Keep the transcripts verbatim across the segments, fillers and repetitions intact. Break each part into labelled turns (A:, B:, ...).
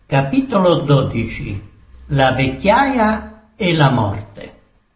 A: Capitolo dodici. La vecchiaia e la morte.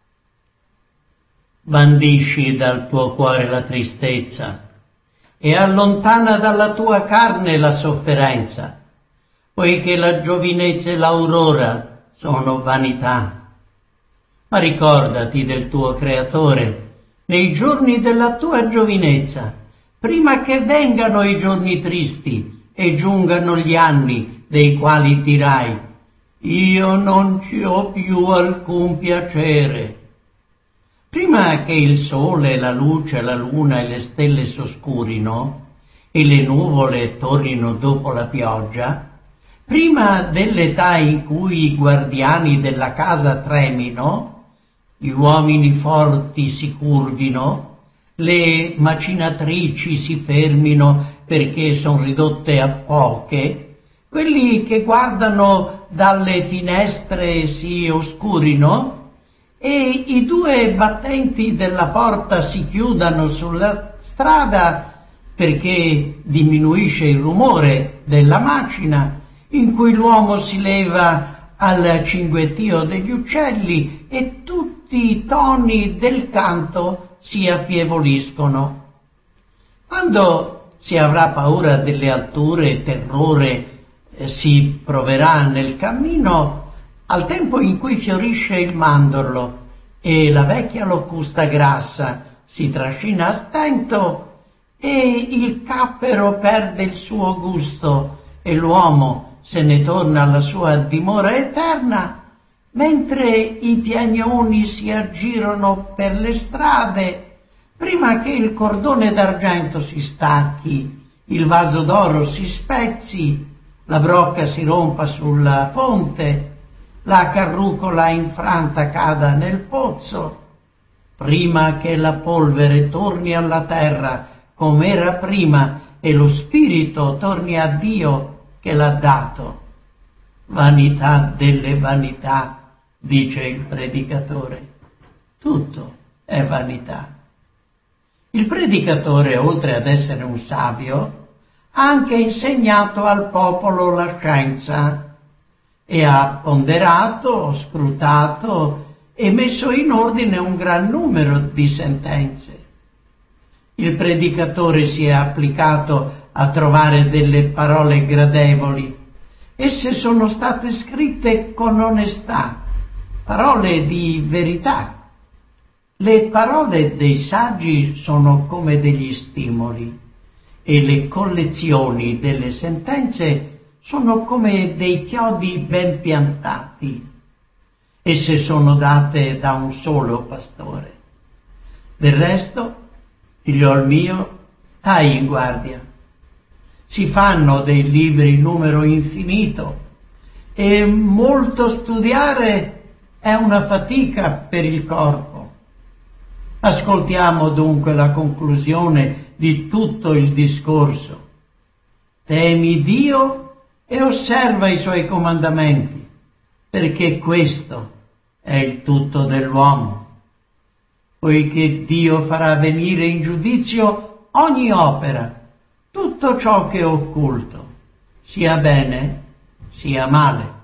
A: Bandisci dal tuo cuore la tristezza e allontana dalla tua carne la sofferenza, poiché la giovinezza e l'aurora sono vanità. Ma ricordati del tuo Creatore nei giorni della tua giovinezza, prima che vengano i giorni tristi e giungano gli anni dei quali dirai: io non ci ho più alcun piacere. Prima che il sole, la luce, la luna e le stelle s'oscurino e le nuvole tornino dopo la pioggia, prima dell'età in cui i guardiani della casa tremino, gli uomini forti si curvino, le macinatrici si fermino perché son ridotte a poche, quelli che guardano dalle finestre si oscurino e i due battenti della porta si chiudano sulla strada perché diminuisce il rumore della macina in cui l'uomo si leva al cinguettio degli uccelli e tutti i toni del canto si affievoliscono. Quando si avrà paura delle alture e terrore si proverà nel cammino, al tempo in cui fiorisce il mandorlo e la vecchia locusta grassa si trascina a stento e il cappero perde il suo gusto e l'uomo se ne torna alla sua dimora eterna, mentre i piagnoni si aggirano per le strade, prima che il cordone d'argento si stacchi, il vaso d'oro si spezzi, la brocca si rompa sulla fonte, la carrucola infranta cada nel pozzo, prima che la polvere torni alla terra come era prima e lo spirito torni a Dio che l'ha dato. Vanità delle vanità, dice il predicatore. Tutto è vanità. Il predicatore, oltre ad essere un savio, ha anche insegnato al popolo la scienza e ha ponderato, scrutato e messo in ordine un gran numero di sentenze. Il predicatore si è applicato a trovare delle parole gradevoli. Esse sono state scritte con onestà, parole di verità. Le parole dei saggi sono come degli stimoli e le collezioni delle sentenze sono come dei chiodi ben piantati. Esse sono date da un solo pastore. Del resto, figliol mio, stai in guardia. Si fanno dei libri in numero infinito e molto studiare è una fatica per il corpo. Ascoltiamo dunque la conclusione di tutto il discorso. Temi Dio e osserva i suoi comandamenti, perché questo è il tutto dell'uomo. Poiché Dio farà venire in giudizio ogni opera, tutto ciò che è occulto, sia bene sia male.